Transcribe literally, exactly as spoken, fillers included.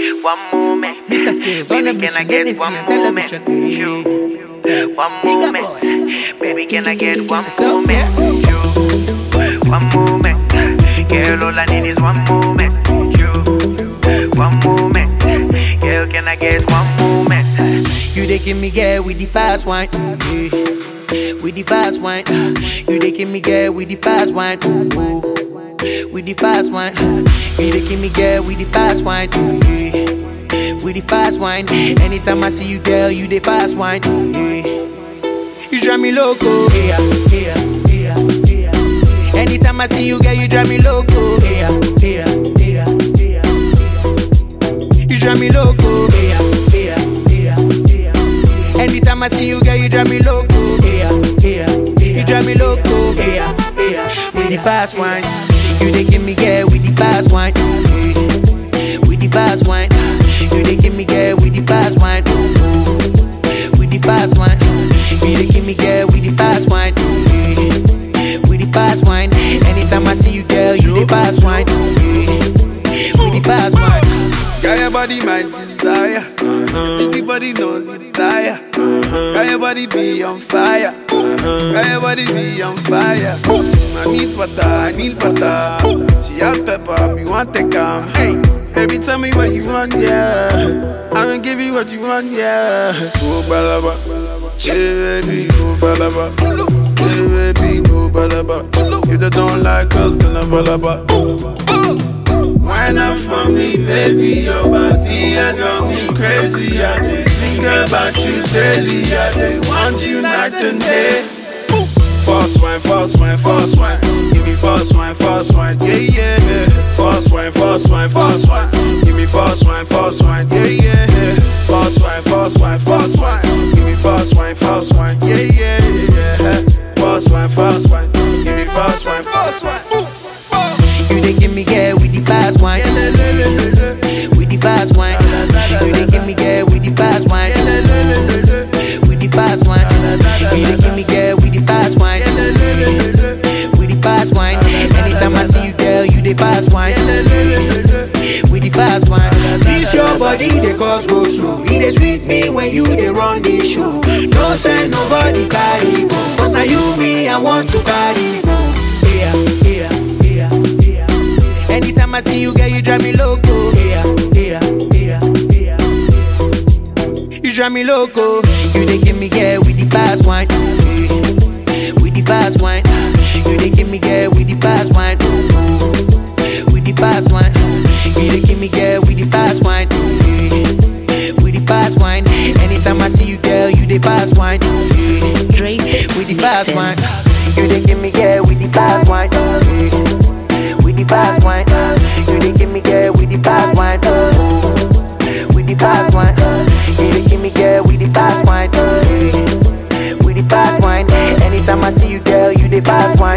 one moment. Mister Skills on the Baby, can I mission, get let me see one a television. moment? You, one moment. Baby, can I get one So, moment? You, one moment. Girl, all I need is one moment. You, one moment. Girl, can I get one moment? You dey give me girl with the fast wine, yeah. With the fast wine. You dey give me girl with the fast wine, ooh. With the fast wine. You dey give me girl with the fast wine, yeah. With the fast wine. Anytime I see you, girl, you dey fast wine, yeah. You drive me loco, yeah, yeah, yeah, yeah. Anytime I see you, girl, you drive me loco, yeah, yeah, yeah, yeah. You drive me loco, yeah, yeah, yeah, yeah. Anytime I see you, girl, you drive me loco, yeah, yeah, yeah. You drive me loco, yeah, yeah. With the fast wine, you dey give me girl with the fast wine, yeah. With the fast wine, you dey give me girl with the fast wine, ooh. With the fast wine, you dey give me girl with the fast wine, yeah. With the fast wine, anytime I see you, girl, you dey fast wine, yeah. With the fast wine. Got your body, my desire. Uh-huh. Busy body, no desire. Uh-huh. Got your body be on fire. Uh-huh. Got your body be on fire. I need butter, I need butter. She has pepper, me want to come. Hey, baby, tell me what you want, yeah. I'm gonna give you what you want, yeah. Go balaba, hey baby, go balaba, hey baby, go balaba. If they don't like us, then I balaba. Why not for me, baby? Your body has on me crazy. I dey think about you daily. I dey want you night and day. Fast wine, fast wine, fast wine. Give me fast wine, fast wine, yeah, yeah, yeah. Fast wine, fast wine, fast wine. Give me fast wine, fast wine, yeah, yeah, yeah. Fast wine, fast wine, fast wine. Give me fast wine, fast wine, yeah, yeah, yeah. Fast wine, fast wine. Give me fast wine, fast wine. You dey give me girl with the fast wine, with the fast wine. You dey give me girl with the fast wine, with the fast wine. You dey give me girl with the fast wine, with the fast wine. Anytime I see you, girl, you dey fast wine, with the fast wine. This your body, they cause go slow. It dey sweet me when you dey run the show. No send nobody carry go, 'cause now you me I want to carry go. Yeah, yeah. Anytime I see you, girl, you drive me loco. Yeah, yeah, yeah, yeah. You drive me loco. You dey give me girl with the fast wine, yeah. With the fast wine. You dey give me girl with the fast wine, ooh. With the fast wine. You dey give me girl with the fast wine, yeah. With the fast wine. Anytime I see you, girl, you dey fast wine, yeah. With the fast wine. You dey give me girl with the fast wine, yeah. With the fast wine, you dey give me girl with the fast wine, ooh. With the fast wine, you dey give me girl with the fast wine, yeah. With the fast wine. Anytime I see you, girl, you dey fast wine.